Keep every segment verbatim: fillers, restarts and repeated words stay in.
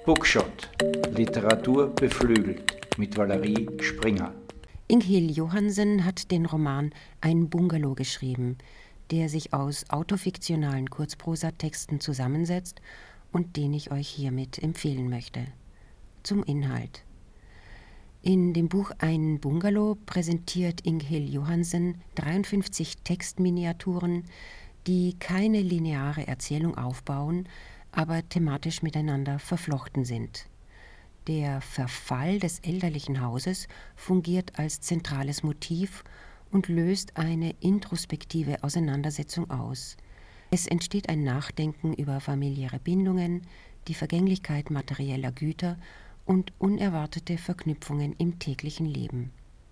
Bookshot. Literatur beflügelt mit Valerie Springer. Inghild Johansen hat den Roman Ein Bungalow geschrieben, der sich aus autofiktionalen Kurzprosatexten zusammensetzt und den ich euch hiermit empfehlen möchte. Zum Inhalt. In dem Buch Ein Bungalow präsentiert Inghild Johansen dreiundfünfzig Textminiaturen, die keine lineare Erzählung aufbauen, aber thematisch miteinander verflochten sind. Der Verfall des elterlichen Hauses fungiert als zentrales Motiv und löst eine introspektive Auseinandersetzung aus. Es entsteht ein Nachdenken über familiäre Bindungen, die Vergänglichkeit materieller Güter und unerwartete Verknüpfungen im täglichen Leben.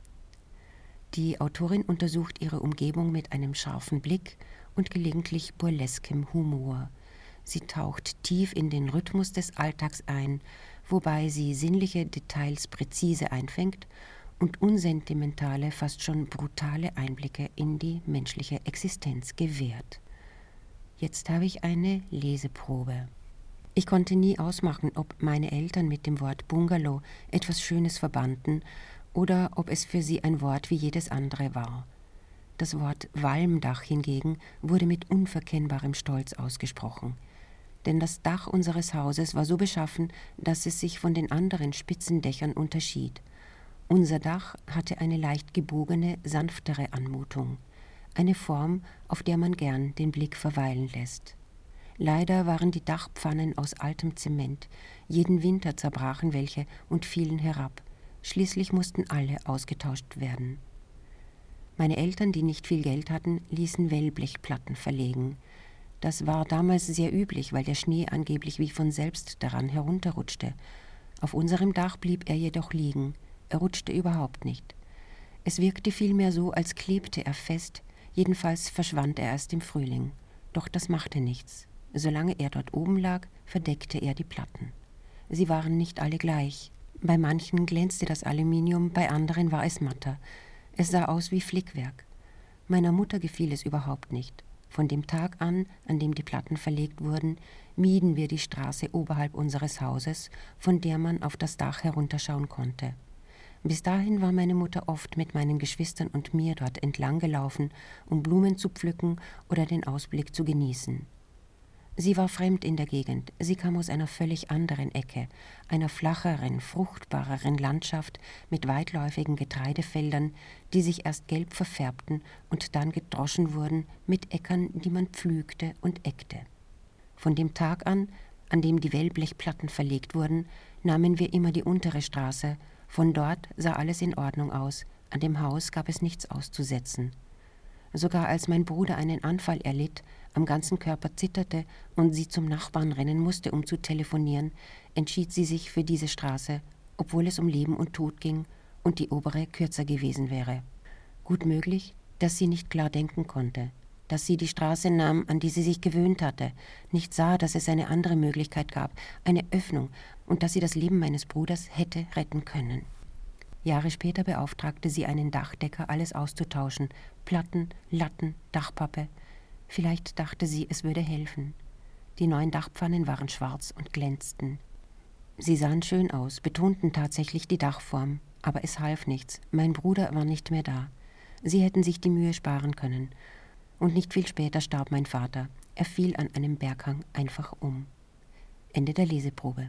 Die Autorin untersucht ihre Umgebung mit einem scharfen Blick und gelegentlich burleskem Humor. Sie taucht tief in den Rhythmus des Alltags ein, wobei sie sinnliche Details präzise einfängt und unsentimentale, fast schon brutale Einblicke in die menschliche Existenz gewährt. Jetzt habe ich eine Leseprobe. Ich konnte nie ausmachen, ob meine Eltern mit dem Wort Bungalow etwas Schönes verbanden oder ob es für sie ein Wort wie jedes andere war. Das Wort Walmdach hingegen wurde mit unverkennbarem Stolz ausgesprochen. Denn das Dach unseres Hauses war so beschaffen, dass es sich von den anderen spitzen Dächern unterschied. Unser Dach hatte eine leicht gebogene, sanftere Anmutung, eine Form, auf der man gern den Blick verweilen lässt. Leider waren die Dachpfannen aus altem Zement, jeden Winter zerbrachen welche und fielen herab. Schließlich mussten alle ausgetauscht werden. Meine Eltern, die nicht viel Geld hatten, ließen Wellblechplatten verlegen. Das war damals sehr üblich, weil der Schnee angeblich wie von selbst daran herunterrutschte. Auf unserem Dach blieb er jedoch liegen. Er rutschte überhaupt nicht. Es wirkte vielmehr so, als klebte er fest, jedenfalls verschwand er erst im Frühling. Doch das machte nichts. Solange er dort oben lag, verdeckte er die Platten. Sie waren nicht alle gleich. Bei manchen glänzte das Aluminium, bei anderen war es matter. Es sah aus wie Flickwerk. Meiner Mutter gefiel es überhaupt nicht. Von dem Tag an, an dem die Platten verlegt wurden, mieden wir die Straße oberhalb unseres Hauses, von der man auf das Dach herunterschauen konnte. Bis dahin war meine Mutter oft mit meinen Geschwistern und mir dort entlang gelaufen, um Blumen zu pflücken oder den Ausblick zu genießen. Sie war fremd in der Gegend. Sie kam aus einer völlig anderen Ecke, einer flacheren, fruchtbareren Landschaft mit weitläufigen Getreidefeldern, die sich erst gelb verfärbten und dann gedroschen wurden mit Äckern, die man pflügte und eckte. Von dem Tag an, an dem die Wellblechplatten verlegt wurden, nahmen wir immer die untere Straße. Von dort sah alles in Ordnung aus. An dem Haus gab es nichts auszusetzen. Sogar als mein Bruder einen Anfall erlitt, am ganzen Körper zitterte und sie zum Nachbarn rennen musste, um zu telefonieren, entschied sie sich für diese Straße, obwohl es um Leben und Tod ging und die obere kürzer gewesen wäre. Gut möglich, dass sie nicht klar denken konnte, dass sie die Straße nahm, an die sie sich gewöhnt hatte, nicht sah, dass es eine andere Möglichkeit gab, eine Öffnung, und dass sie das Leben meines Bruders hätte retten können. Jahre später beauftragte sie einen Dachdecker, alles auszutauschen, Platten, Latten, Dachpappe. Vielleicht dachte sie, es würde helfen. Die neuen Dachpfannen waren schwarz und glänzten. Sie sahen schön aus, betonten tatsächlich die Dachform, aber es half nichts. Mein Bruder war nicht mehr da. Sie hätten sich die Mühe sparen können. Und nicht viel später starb mein Vater. Er fiel an einem Berghang einfach um. Ende der Leseprobe.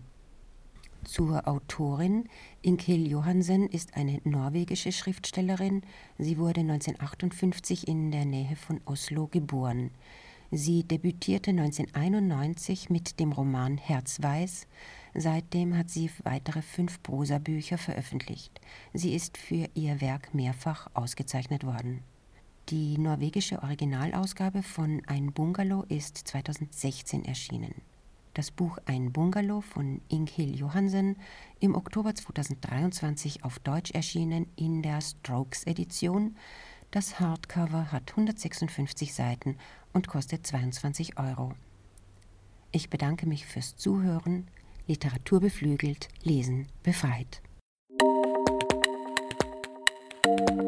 Zur Autorin. Inghild Johansen ist eine norwegische Schriftstellerin. Sie wurde neunzehnhundertachtundfünfzig in der Nähe von Oslo geboren. Sie debütierte neunzehnhunderteinundneunzig mit dem Roman Herzweiß. Seitdem hat sie weitere fünf Prosabücher veröffentlicht. Sie ist für ihr Werk mehrfach ausgezeichnet worden. Die norwegische Originalausgabe von Ein Bungalow ist zweitausendsechzehn erschienen. Das Buch Ein Bungalow von Inghild Johansen, im Oktober zweitausenddreiundzwanzig auf Deutsch erschienen in der Strokes-Edition. Das Hardcover hat hundertsechsundfünfzig Seiten und kostet zweiundzwanzig Euro. Ich bedanke mich fürs Zuhören. Literatur beflügelt, Lesen befreit.